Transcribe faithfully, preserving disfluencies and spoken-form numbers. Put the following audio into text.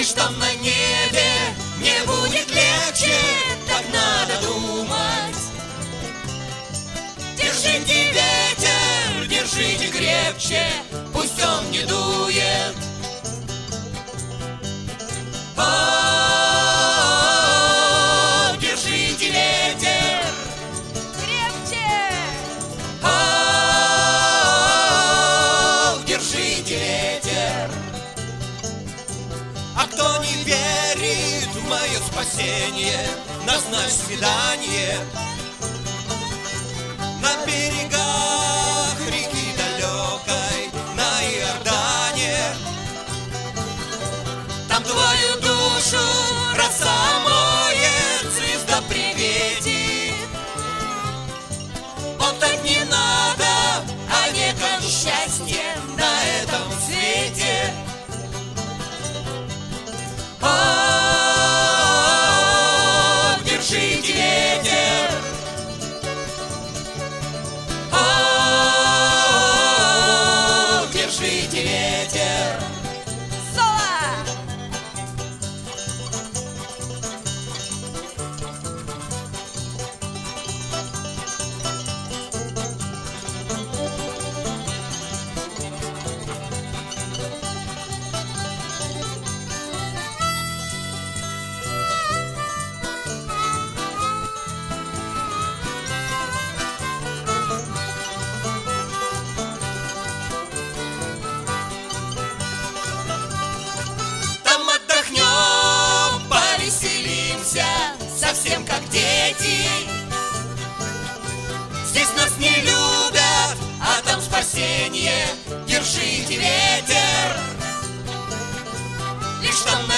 Лишь там на небе мне будет легче, так надо думать. Держите ветер, держите крепче, пусть он не дует. О, держите ветер крепче. О, держите ветер. А кто не верит в мое спасение, назначь свидание на берегах реки далекой, на Иордане. Там твою душу роса моет, звезда приветит. Вот так не надо, а неком счастье на этом свете. О, держите ветер. О, держите ветер. Соло! Там отдохнем, повеселимся, совсем как дети. Здесь нас не любят, а там спасение. Держите ветер. Лишь там на